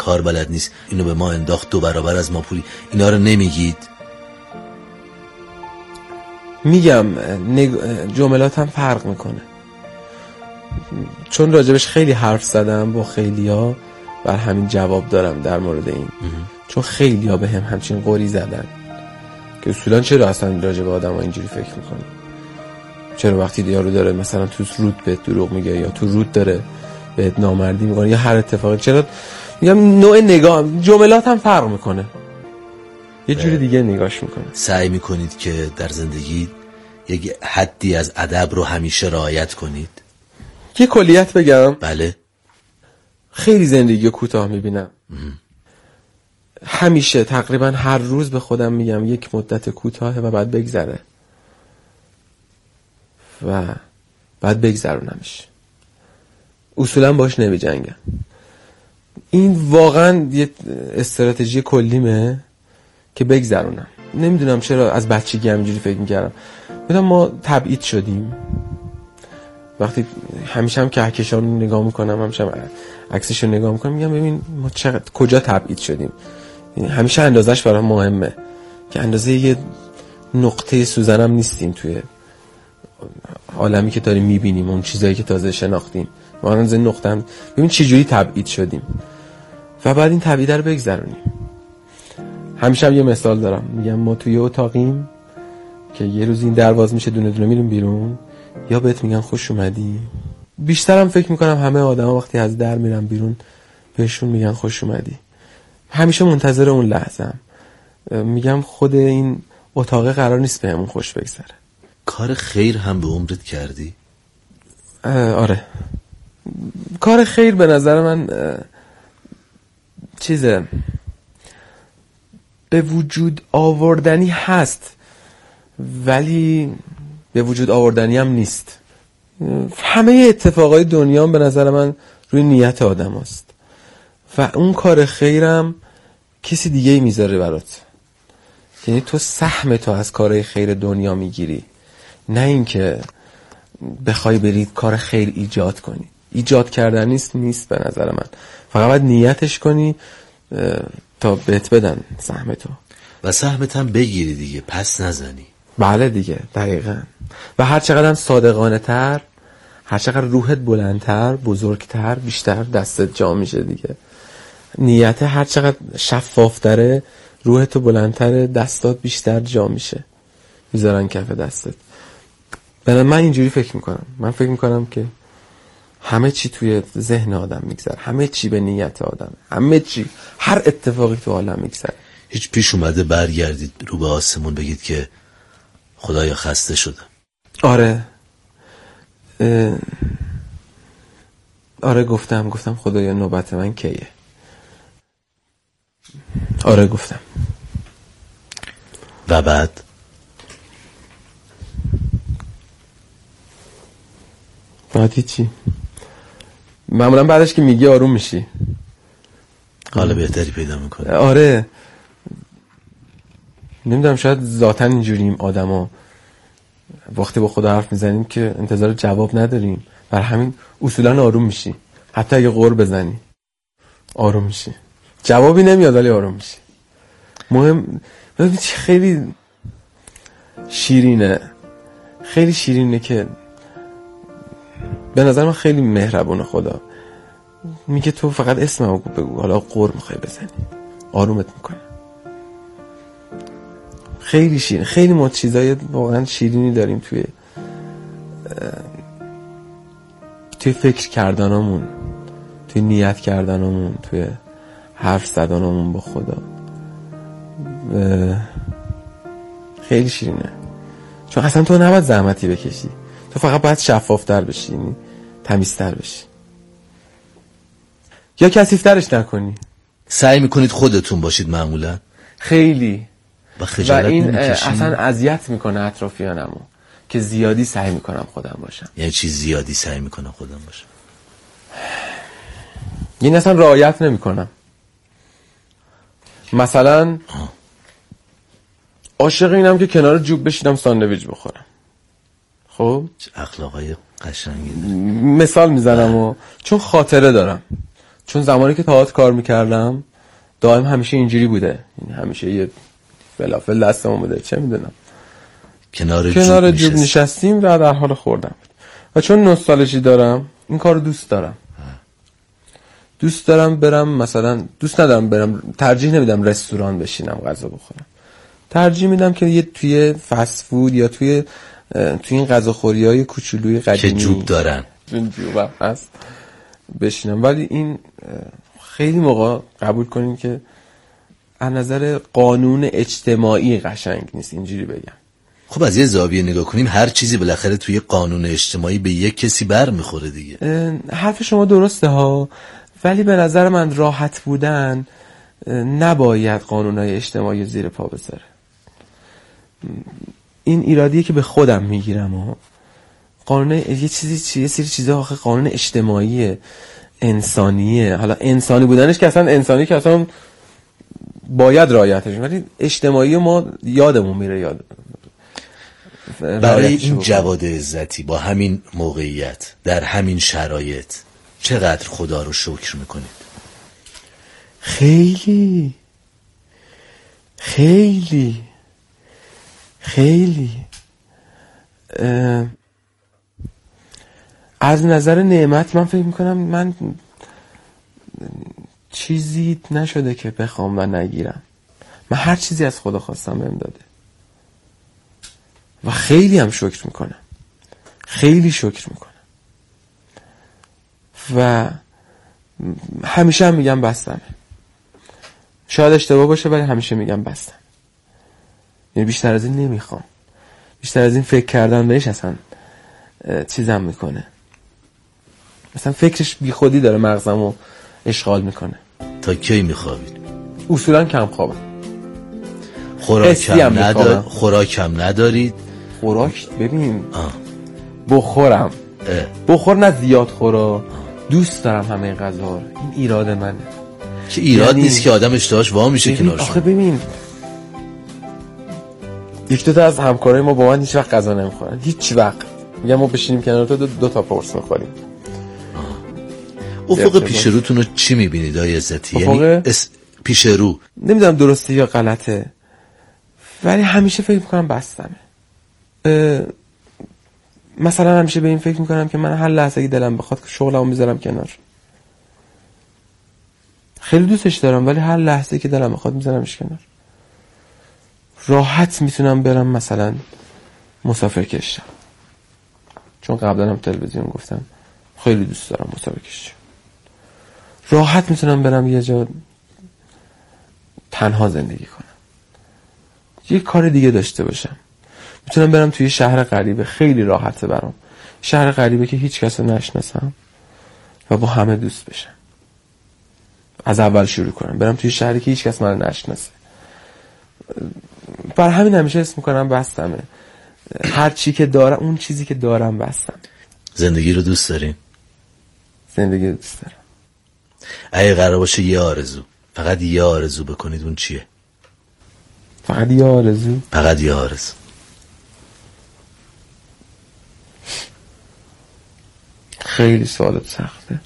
کار بلد نیست، اینو به ما انداخت 2 برابر از ما پولی، اینا رو نمیگید؟ میگم جملاتم فرق میکنه، چون راجبش خیلی حرف زدم با خیلیا، بر همین جواب دارم در مورد این. چون خیلیا به همچین قوری زدن که اصولا چرا اصلا راجب آدم ها اینجوری فکر میکنی؟ چرا وقتی یارو داره مثلا تو رود بهت دروغ میگه یا تو رود داره بهت نامردی میکنه یا هر اتفاقی، چرا؟ میگم نوع نگاه، جملاتم فرق میکنه، یه جوری دیگه نگاش میکنه. سعی میکنید که در زندگی یک حدی از ادب رو همیشه رعایت کنید؟ یه کلیت بگم؟ بله. خیلی زندگی کوتاه میبینم. همیشه تقریبا هر روز به خودم میگم یک مدت کوتاهه و بعد بگذره و بعد بگذرونمش. اصولا باش نمی جنگم. این واقعا یه استراتژی کلیمه که بگذرونم. نمیدونم چرا از بچگی همینجوری فکر میکردم. میدونم ما تبعید شدیم. وقتی همیشه هم کهکشان رو نگاه میکنم، همیشه هم عکسش رو نگاه میکنم، میگم ببین ما کجا تبعید شدیم. همیشه اندازش برام مهمه که اندازه یه نقطه سوزنم نیستیم توی عالمی که داریم میبینیم، اون چیزایی که تازه شناختیم. ما اندازه نقطه هم ببین چه جوری تبعید شدیم و بعد این تبعید رو بگذرونیم. همیشه هم یه مثال دارم، میگم ما توی اتاقیم که یه روز این در باز میشه، دونه دونه میریم بیرون، یا بهت میگن خوش اومدی. بیشترم فکر میکنم همه آدما وقتی از در میرن بیرون بهشون میگن خوش اومدی. همیشه منتظر اون لحظه‌ام. میگم خود این اتاق قرار نیست بهمون خوش بگذره. کار خیر هم به عمرت کردی؟ آره. کار خیر به نظر من چیزه به وجود آوردنی هست ولی به وجود آوردنی هم نیست. همه اتفاقای دنیا به نظر من روی نیت آدم هست و اون کار خیرم کسی دیگه میذاره برات. یعنی تو سهم تو از کارهای خیر دنیا میگیری، نه اینکه بخوای برید کار خیر ایجاد کنی. ایجاد کردن نیست به نظر من، فقط باید نیتش کنی تا بهت بدن سهم تو و سهمت هم بگیری دیگه، پس نزنی. بله دیگه، دقیقاً. و هر چقدر صادقانه تر، هر چقدر روحت بلندتر، بزرگتر، بیشتر دستت جا میشه دیگه. نیت هر چقدر شفافتره، روحت بلندتره، دستات بیشتر جا میشه، میذارن کف دستت. من اینجوری فکر میکنم. من فکر میکنم که همه چی توی ذهن آدم میگذره، همه چی به نیت آدم، همه چی، هر اتفاقی تو عالم میگذره. هیچ پیش اومده برگردید رو به آسمون بگید که خدایا خسته شدم؟ آره گفتم خدایا نوبت من کیه. آره گفتم. و بعد چی؟ معمولا بعدش که میگی آروم میشی، حال بهتری پیدا میکنه. آره نمیدونم، شاید ذاتاً اینجوریم آدما، وقتی با خدا حرف میزنیم که انتظار جواب نداریم، بر همین اصولا آروم میشی. حتی اگه غر بزنی آروم میشی، جوابی نمیاد ولی آروم میشی. مهم خیلی شیرینه که به نظر من خیلی مهربونه خدا. میگه تو فقط اسممو بگو، حالا غر میخوای بزنی آرومت میکنه. خیلی شیرین، خیلی ما چیزای واقعا شیرینی داریم توی فکر کردنامون، توی نیت کردنامون، توی حرف زدنامون با خدا. خیلی شیرینه، چون اصلا تو نباید زحمتی بکشی، تو فقط باید شفافتر بشی، یعنی تمیزتر بشی یا کثیف‌ترش نکنی. سعی میکنید خودتون باشید معمولا؟ خیلی. و این اصلا اذیت میکنه اطرافیانمو که زیادی سعی میکنم خودم باشم. یعنی چی زیادی سعی میکنم خودم باشم؟ یعنی اصلا رعایت نمیکنم. مثلا عاشق اینم که کنار جوب بشینم ساندویچ بخورم. خب اخلاقای قشنگی داری. مثال میزنم چون خاطره دارم. چون زمانی که تئاتر کار میکردم دائم همیشه اینجوری بوده، یعنی همیشه یه فلافل دستمون بوده، چه میدونم کنار جوب نشستیم و در حال خوردن. و چون نوستالژی دارم این کارو دوست دارم برم، مثلا دوست ندارم برم، ترجیح نمیدم رستوران بشینم غذا بخورم، ترجیح میدم که یه توی فست فود یا توی این غذاخوریای کوچولوی قدیمی که جوب دارن جوب هست بشینم. ولی این خیلی موقع قبول کنیم که از نظر قانون اجتماعی قشنگ نیست، اینجوری بگم. خب از یه زاویه نگاه کنیم هر چیزی بالاخره توی قانون اجتماعی به یک کسی بر میخوره دیگه. حرف شما درسته ها، ولی به نظر من راحت بودن نباید قانونهای اجتماعی زیر پا بذاره. این ایرادیه که به خودم میگیرم ها. قانون یه سری چیزا آخه قانون اجتماعیه، انسانیه. حالا انسانی بودنش که اصلا انسانی که اصلا باید رعایتش، ولی اجتماعی ما یادمون میره. برای این جواد عزتی با همین موقعیت در همین شرایط چقدر خدا رو شکر میکنید؟ خیلی خیلی خیلی. از نظر نعمت من فکر میکنم من چیزی نشده که بخوام و نگیرم. من هر چیزی از خدا خواستم بهم داده و خیلی هم شکر میکنم، خیلی شکر میکنم و همیشه هم میگم بستمه. شاید اشتباه باشه ولی همیشه میگم بستم. یعنی بیشتر از این نمیخوام، بیشتر از این فکر کردن بهش اصلا چیزم میکنه، مثلا فکرش بی خودی داره مغزمو اشغال میکنه. تا کی میخوابید؟ اصولا کم خوابم. خوراکم ندارید؟ خوراک ببین بخورم بخور نه زیاد خورا، دوست دارم همه غذا رو. این ایراد منه که ایراد یعنی نیست که آدم اشتهاش وا میشه کنارش. آخه ببین یک دو تا از همکارای ما با من هیچ وقت غذا نمیخورن، هیچ وقت. میگم ما بشینیم کنار تو دو تا قرص میخوریم. افق پیش روتون رو چی میبینید آقای عزتی؟ یعنی پیش رو نمیدونم درسته یا غلطه ولی همیشه فکر میکنم بستمه. مثلا همیشه به این فکر میکنم که من هر لحظه که دلم بخواد شغلمو میذارم کنار. خیلی دوستش دارم ولی هر لحظه که دلم بخواد میذارمش کنار. راحت میتونم برم مثلا مسافر کشم، چون قبلا هم تلویزیون گفتم خیلی دوست دارم مسافر کشم. راحت میتونم برم یه جا تنها زندگی کنم، یه کار دیگه داشته باشم. میتونم برم توی شهر غریبه، خیلی راحته برام، شهر غریبه که هیچ کس رو نشناسم و با همه دوست بشم. از اول شروع کنم، برم توی شهری که هیچ کس منو نشناسه. بر همین همیشه اسم میکنم بستمه. هر چی که دارم، اون چیزی که دارم بستم. زندگی رو دوست دارین؟ زندگی رو دوست دارم. اگه قرار باشه یه آرزو، فقط یه آرزو بکنید، اون چیه؟ فقط یه آرزو؟ فقط یه آرزو. خیلی سوالت سخته.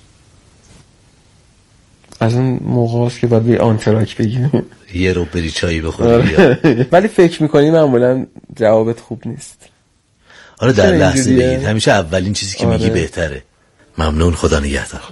از اون موقع هست که باید به آنتراک بگیم یه رو بری چایی بخوری. ولی فکر میکنی معمولا جوابت خوب نیست. آره در لحظه بگید، همیشه اولین چیزی که میگی بهتره. ممنون، خدا نگهدار.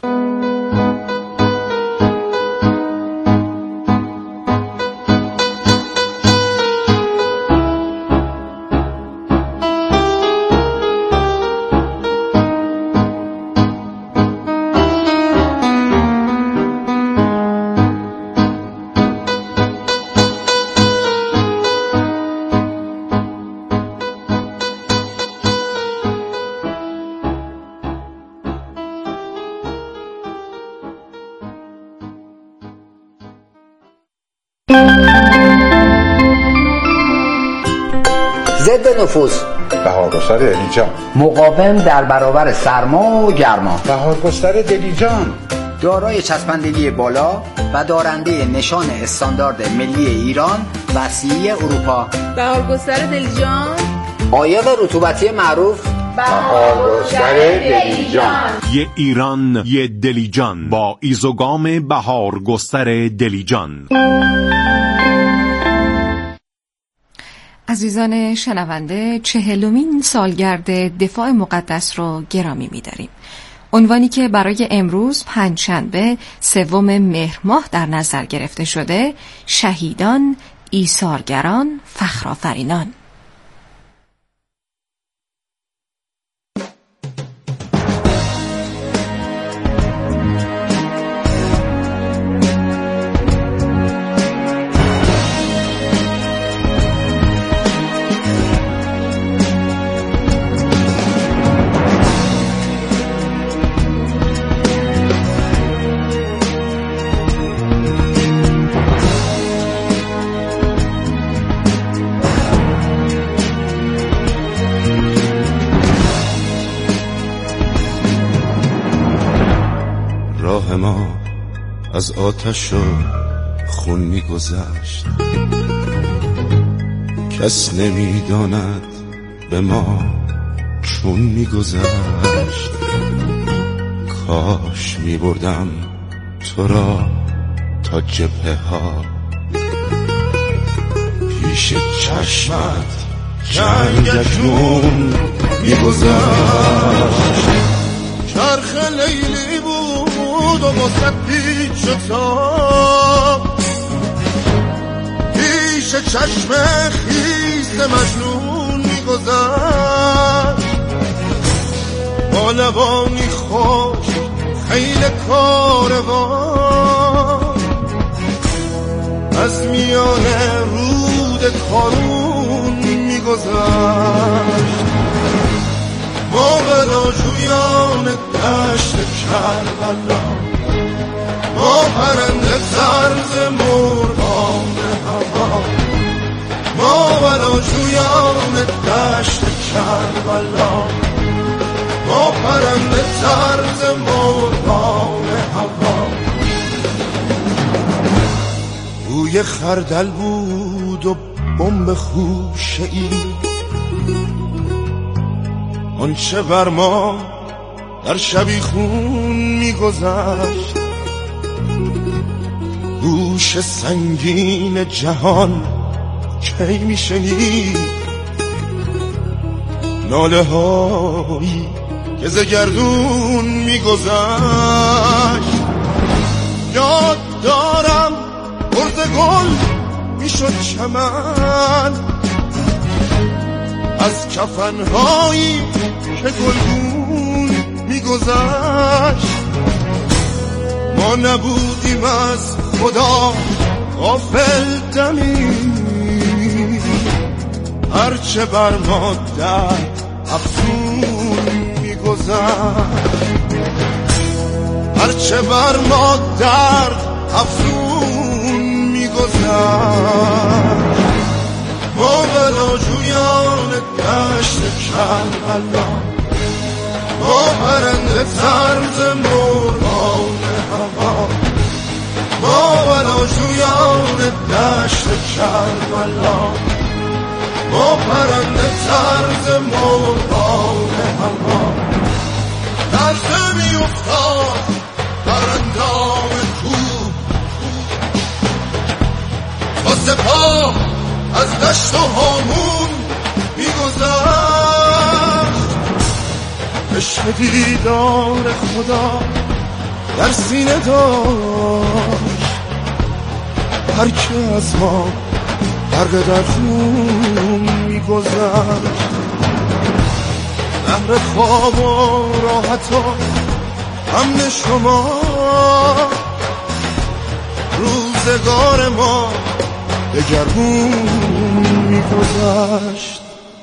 ضد نفوذ، بهارگستر دلیجان، مقاوم در برابر سرما و گرما، بهارگستر دلیجان، دارای چسبندگی بالا و دارنده نشان استاندارد ملی ایران و CE اروپا. بهارگستر دلیجان، عایق رطوبتی معروف بهارگستر دلیجان. یه ایران یه دلیجان با ایزوگام بهارگستر دلیجان. عزیزان شنونده، 40مین سالگرد دفاع مقدس رو گرامی می‌داریم. عنوانی که برای امروز پنجشنبه 3 مهر ماه در نظر گرفته شده: شهیدان، ایثارگران، فخرآفرینان. راه ما از آتش و خون می‌گذشت، کس نمی‌داند به ما چون می‌گذشت. کاش می‌بردم تو را تا جبهه ها، پیش چشمت جنگشون می‌گذشت. چرخ لیلی بود و واسه پیچ تا پیش چشم خیس مجنون می‌گذشت. با لبانی خوش خیل کاروان از میان رود کارون می‌گذشت. ما بلاجویان دشت کربلا، ما پرنده طرز مرغان هوا، ما بلاجویان دشت کربلا، ما پرنده طرز مرغان هوا. بوی خردل بود و بمب خوشه ای، آنچه بر ما در شبیخون می‌گذشت. گوش سنگین جهان کی میشنید ناله هایی که ز گردون می‌گذشت. یاد دارم برز گل میشد چمن از کفنهایی که گلگون میگذشت. ما نبودیم از خدا غافل دمی، هرچه بر ما در افسون میگذشت، هرچه بر ما در افسون میگذشت. ما بلاجویان دشت کربلا، ما پرنده طرز مرغان هوا، ما بلاجویان دشت کربلا، ما پرنده طرز مرغان هوا. در زمی افتاد پرندام کوه با سپاه از دشت و هامون می‌گذشت. عشق دیدار خدا در سینه داشت، هر که از ما غرق در خون می‌گذشت. بهر خواب و راحت و امن شما روزگار ما دگرگون می‌گذشت.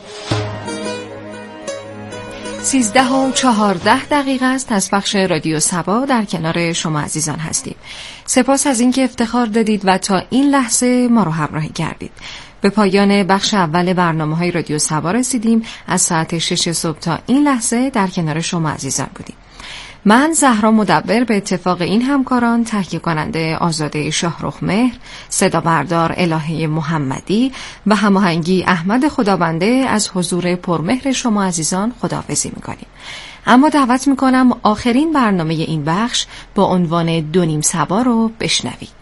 13:14 است از پخش رادیو سبا در کنار شما عزیزان هستیم. سپاس از اینکه افتخار دادید و تا این لحظه ما رو همراهی کردید. به پایان بخش اول برنامه‌های رادیو سبا رسیدیم. از ساعت 6 صبح تا این لحظه در کنار شما عزیزان بودیم. من زهرا مدبر به اتفاق این همکاران، تهیه کننده آزاده شاهرخ مهر، صدا بردار الهه محمدی و هماهنگی احمد خدابنده از حضور پرمهر شما عزیزان خداحافظی میکنیم. اما دعوت میکنم آخرین برنامه این بخش با عنوان 2 نیم صبا رو بشنوید.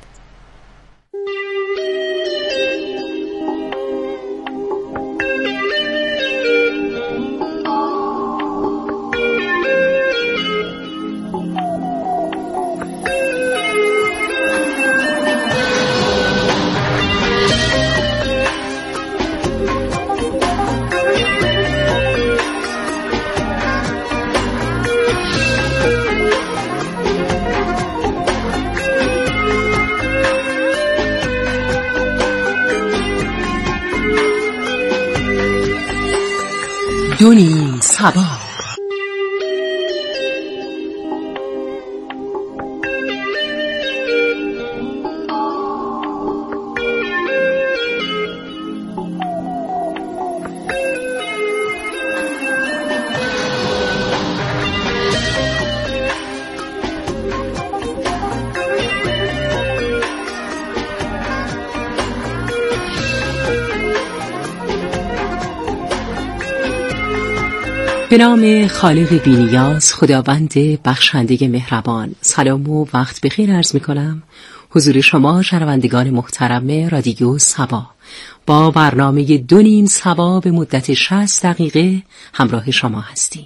دو نیم صبا. به نام خالق بی‌نیاز، خداوند بخشنده مهربان، سلام و وقت بخیر عرض می‌کنم حضور شما شنوندگان محترم رادیو صبا. با برنامه 2 نیم صبا به مدت 60 دقیقه همراه شما هستیم.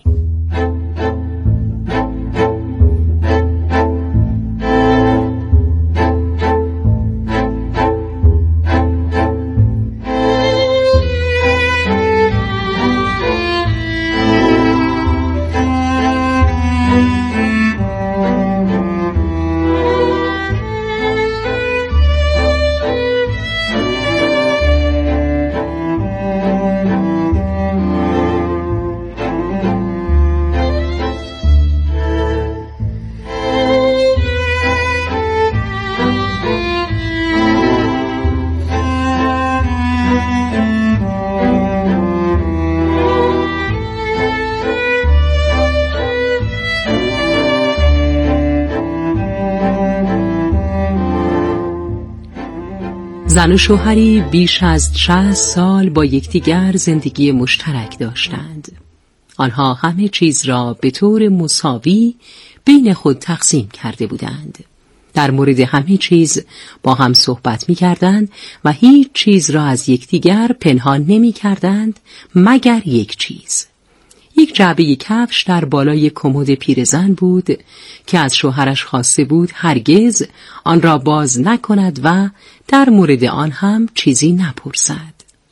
زن و شوهری بیش از 60 سال با یکدیگر زندگی مشترک داشتند. آنها همه چیز را به طور مساوی بین خود تقسیم کرده بودند. در مورد همه چیز با هم صحبت می کردند و هیچ چیز را از یکدیگر پنهان نمی کردند مگر یک چیز. یک جعبه کفش در بالای کمد پیرزن بود که از شوهرش خواسته بود هرگز آن را باز نکند و در مورد آن هم چیزی نپرسد.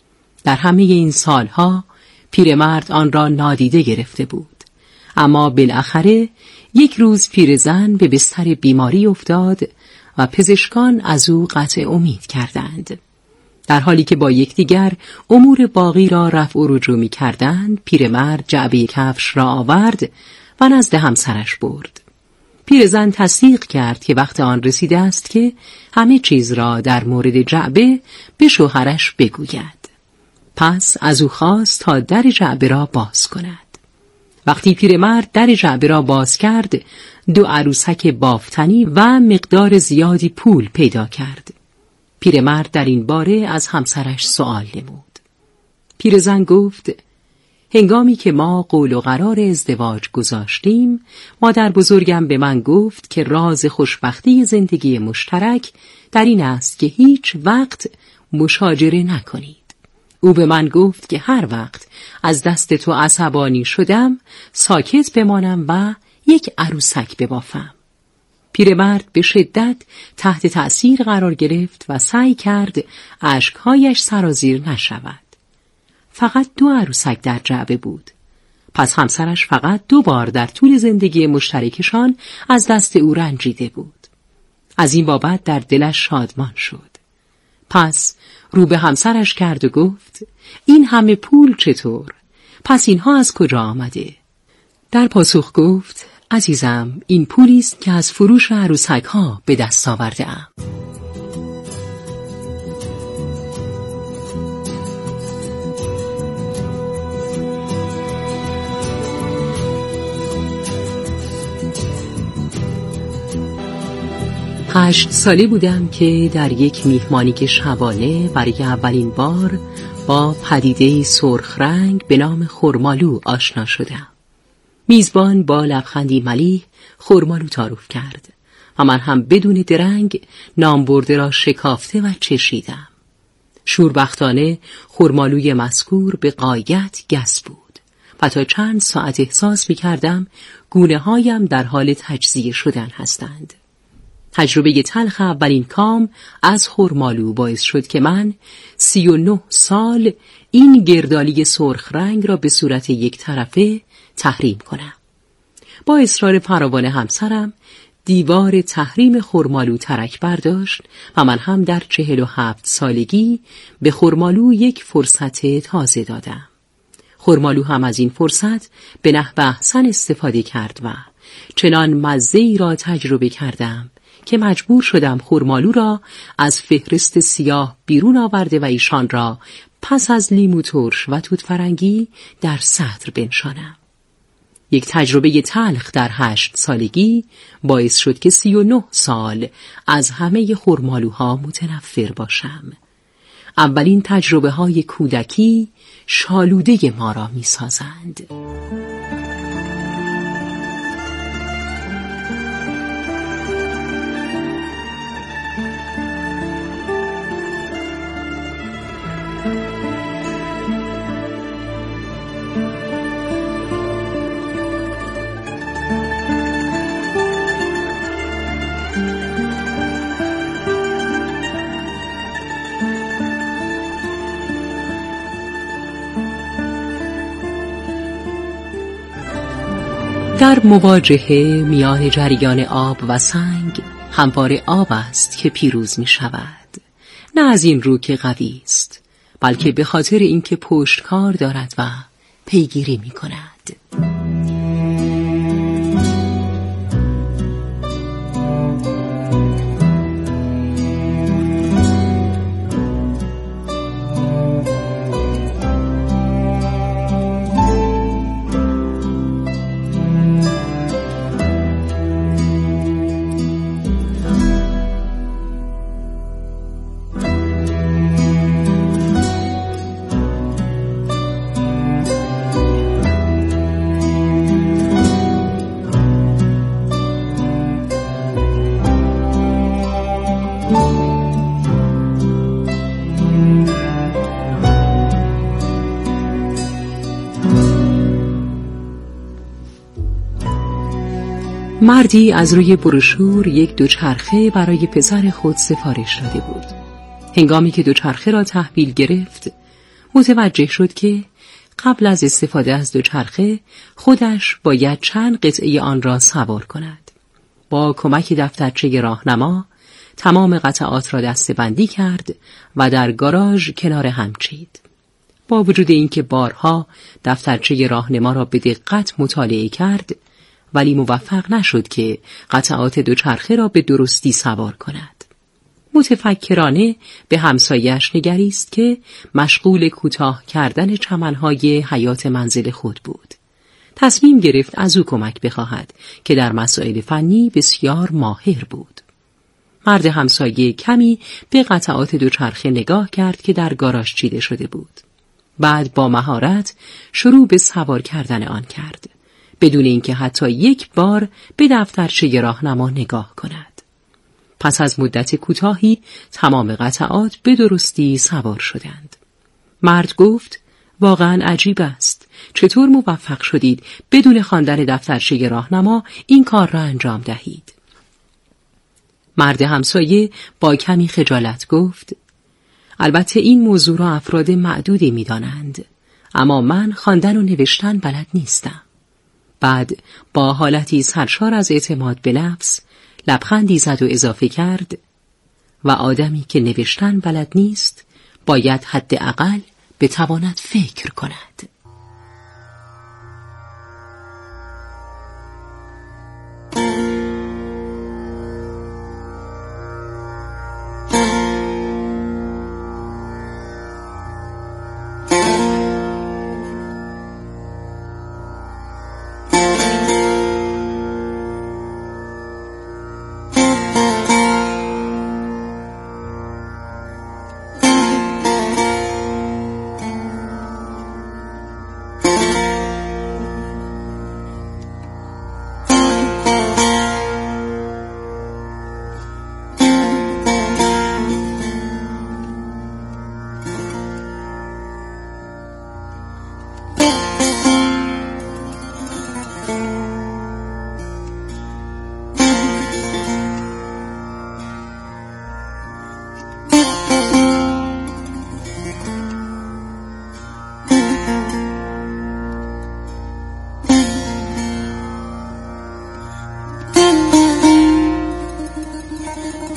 در همه این سالها پیرمرد آن را نادیده گرفته بود. اما بالاخره یک روز پیرزن به بستر بیماری افتاد و پزشکان از او قطع امید کردند. در حالی که با یکدیگر امور باقی را رفع و رجوع می کردند، پیرمرد جعبه کفش را آورد و نزد همسرش برد. پیرزن تصدیق کرد که وقت آن رسیده است که همه چیز را در مورد جعبه به شوهرش بگوید. پس از او خواست تا در جعبه را باز کند. وقتی پیرمرد در جعبه را باز کرد، 2 عروسک بافتنی و مقدار زیادی پول پیدا کرد. پیرمرد در این باره از همسرش سوال نمود. پیرزن گفت: هنگامی که ما قول و قرار ازدواج گذاشتیم، مادر بزرگم به من گفت که راز خوشبختی زندگی مشترک در این است که هیچ وقت مشاجره نکنید. او به من گفت که هر وقت از دست تو عصبانی شدم ساکت بمانم و یک عروسک ببافم. پیرمرد به شدت تحت تأثیر قرار گرفت و سعی کرد اشکهایش سرازیر نشود. فقط 2 عروسک در جعبه بود. پس همسرش فقط 2 بار در طول زندگی مشترکشان از دست او رنجیده بود. از این بابت در دلش شادمان شد. پس رو به همسرش کرد و گفت: این همه پول چطور؟ پس اینها از کجا آمده؟ در پاسخ گفت: عزیزم، این پولی است که از فروش عروسک ها به دست آورده ام. 8 ساله بودم که در یک میهمانی شبانه برای اولین بار با پدیده سرخ رنگ به نام خرمالو آشنا شدم. میزبان با لبخندی ملیح خرمالو تعارف کرد و من هم بدون درنگ نام برده را شکافته و چشیدم. شوربختانه خرمالوی مذکور به غایت گس بود و تا چند ساعت احساس می کردم گونه هایم در حال تجزیه شدن هستند. تجربه تلخ اولین کام از خرمالو باعث شد که من 39 سال این گردالی سرخ رنگ را به صورت یک طرفه تحریم کنم. با اصرار فراوان همسرم دیوار تحریم خرمالو ترک برداشت و من هم در 47 سالگی به خرمالو یک فرصت تازه دادم. خرمالو هم از این فرصت به نحو احسن استفاده کرد و چنان مزه‌ای را تجربه کردم که مجبور شدم خرمالو را از فهرست سیاه بیرون آورده و ایشان را پس از لیمو ترش و توت فرنگی در صدر بنشانم. یک تجربه تلخ در 8 سالگی باعث شد که 39 سال از همه خرمالوها متنفر باشم. اولین تجربه های کودکی شالوده ما را می سازند. در مواجهه میان جریان آب و سنگ همواره آب است که پیروز می شود. نه از این رو که قوی است، بلکه به خاطر اینکه پشتکار دارد و پیگیری می کند. مردی از روی بروشور یک دوچرخه برای پسر خود سفارش داده بود. هنگامی که دوچرخه را تحویل گرفت، متوجه شد که قبل از استفاده از دوچرخه خودش باید چند قطعه آن را سوار کند. با کمک دفترچه راهنما تمام قطعات را دسته‌بندی کرد و در گاراژ کنار هم چید. با وجود اینکه بارها دفترچه راهنما را به دقت مطالعه کرد، ولی موفق نشد که قطعات دوچرخه را به درستی سوار کند. متفکرانه به همسایه‌اش نگریست که مشغول کوتاه کردن چمنهای حیاط منزل خود بود. تصمیم گرفت از او کمک بخواهد که در مسائل فنی بسیار ماهر بود. مرد همسایه کمی به قطعات دوچرخه نگاه کرد که در گاراژ چیده شده بود. بعد با مهارت شروع به سوار کردن آن کرد، بدون اینکه حتی یک بار به دفترچه راهنما نگاه کند. پس از مدت کوتاهی تمام قطعات به درستی سوار شدند. مرد گفت: واقعا عجیب است. چطور موفق شدید بدون خواندن دفترچه راهنما این کار را انجام دهید؟ مرد همسایه با کمی خجالت گفت: البته این موضوع را افراد معدودی می دانند، اما من خواندن و نوشتن بلد نیستم. بعد با حالتی سرشار از اعتماد به نفس لبخندی زد و اضافه کرد: و آدمی که نوشتن بلد نیست باید حداقل بتواند فکر کند.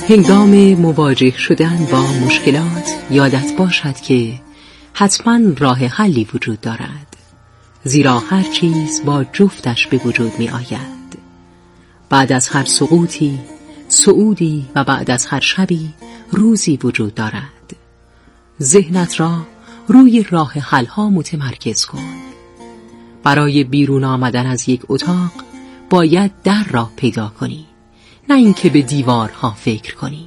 هنگام مواجه شدن با مشکلات یادت باشد که حتما راه حلی وجود دارد، زیرا هر چیز با جفتش به وجود می آید. بعد از هر سقوطی صعودی و بعد از هر شبی روزی وجود دارد. ذهنت را روی راه حل‌ها متمرکز کن. برای بیرون آمدن از یک اتاق باید در را پیدا کنی، نه اینکه به دیوارها فکر کنی.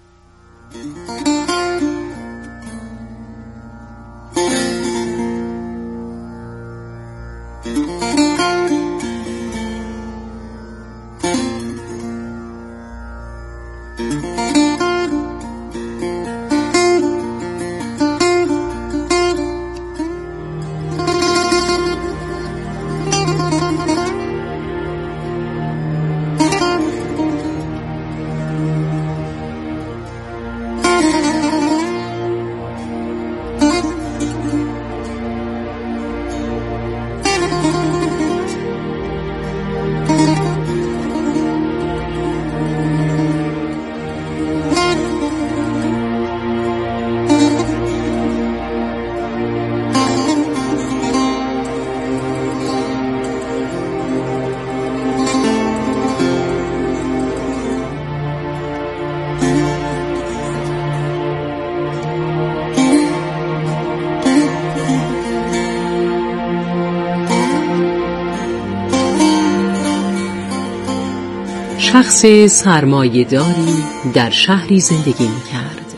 شخص سرمایه‌داری در شهری زندگی می کرد،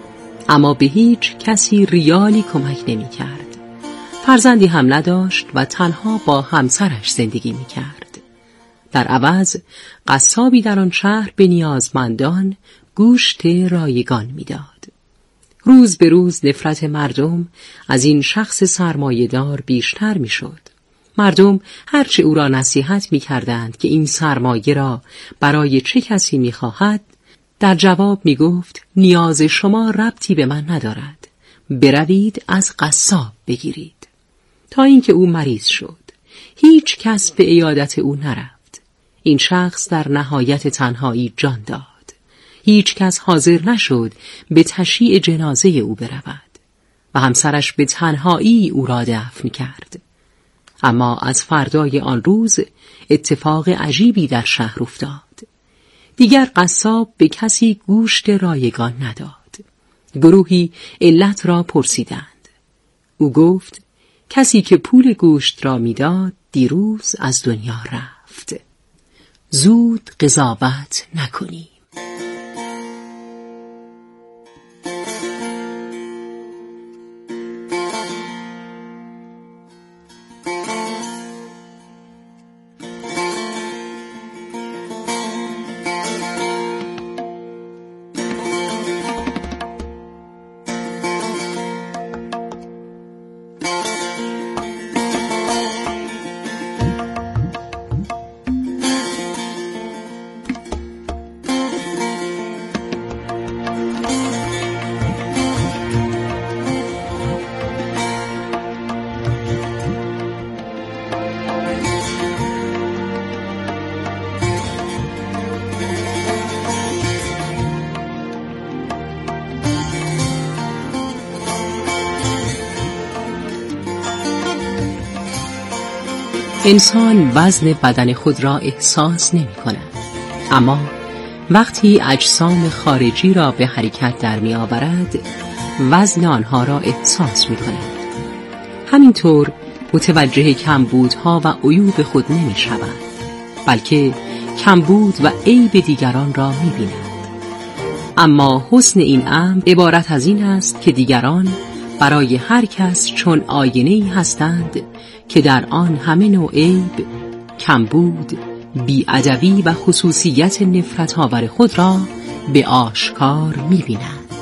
اما به هیچ کسی ریالی کمک نمی کرد. فرزندی هم نداشت و تنها با همسرش زندگی می کرد. در عوض قصابی در آن شهر به نیازمندان گوشت رایگان می داد. روز به روز نفرت مردم از این شخص سرمایه‌دار بیشتر می شد. مردم هرچه او را نصیحت می کردند که این سرمایه را برای چه کسی می خواهد، در جواب می گفت نیاز شما ربطی به من ندارد، بروید از قصاب بگیرید. تا اینکه او مریض شد، هیچ کس به عیادت او نرفت. این شخص در نهایت تنهایی جان داد. هیچ کس حاضر نشد به تشییع جنازه او برود و همسرش به تنهایی او را دفن کرد. اما از فردای آن روز اتفاق عجیبی در شهر افتاد. دیگر قصاب به کسی گوشت رایگان نداد. گروهی علت را پرسیدند. او گفت کسی که پول گوشت را میداد دیروز از دنیا رفت. زود قضاوت نکنی. انسان وزن بدن خود را احساس نمی کند، اما وقتی اجسام خارجی را به حرکت در می آورد وزن آنها را احساس می کند. همینطور متوجه کمبودها و عیوب خود نمی شود، بلکه کمبود و عیب دیگران را می بیند. اما حسن این امر عبارت از این است که دیگران برای هر کس چون آینه‌ای هستند که در آن همه نوع عیب، کمبود، بی‌ادبی و خصوصیت نفرت‌آور خود را به آشکار می‌بینند.